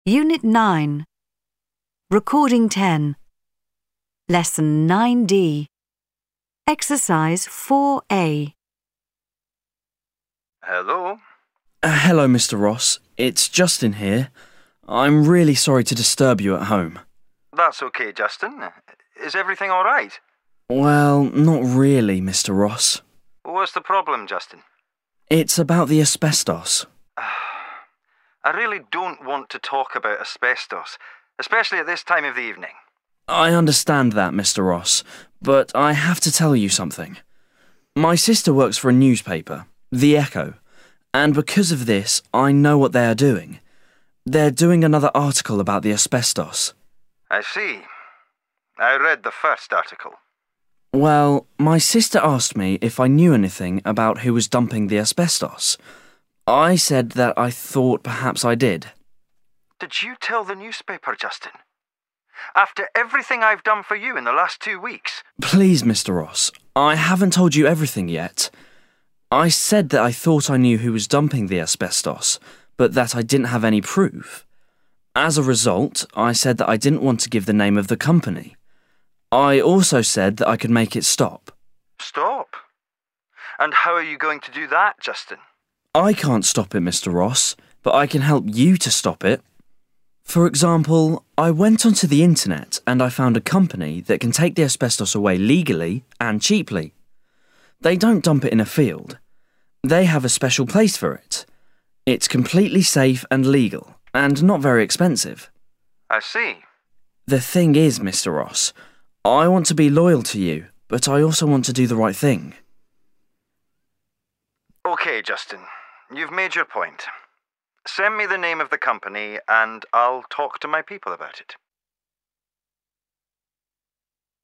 Unit 9. Recording 10. Lesson 9D. Exercise 4A. Hello? Hello, Mr. Ross. It's Justin here. I'm really sorry to disturb you at home. That's okay, Justin. Is everything all right? Well, not really, Mr. Ross. What's the problem, Justin? It's about the asbestos. I really don't want to talk about asbestos, especially at this time of the evening. I understand that, Mr. Ross, but I have to tell you something. My sister works for a newspaper, The Echo, and because of this, I know what they are doing. They're doing another article about the asbestos. I see. I read the first article. Well, my sister asked me if I knew anything about who was dumping the asbestos. I said that I thought perhaps I did. Did you tell the newspaper, Justin? After everything I've done for you in the last 2 weeks? Please, Mr. Ross, I haven't told you everything yet. I said that I thought I knew who was dumping the asbestos, but that I didn't have any proof. As a result, I said that I didn't want to give the name of the company. I also said that I could make it stop. Stop? And how are you going to do that, Justin? I can't stop it, Mr. Ross, but I can help you to stop it. For example, I went onto the internet and I found a company that can take the asbestos away legally and cheaply. They don't dump it in a field. They have a special place for it. It's completely safe and legal, and not very expensive. I see. The thing is, Mr. Ross, I want to be loyal to you, but I also want to do the right thing. Okay, Justin. You've made your point. Send me the name of the company and I'll talk to my people about it.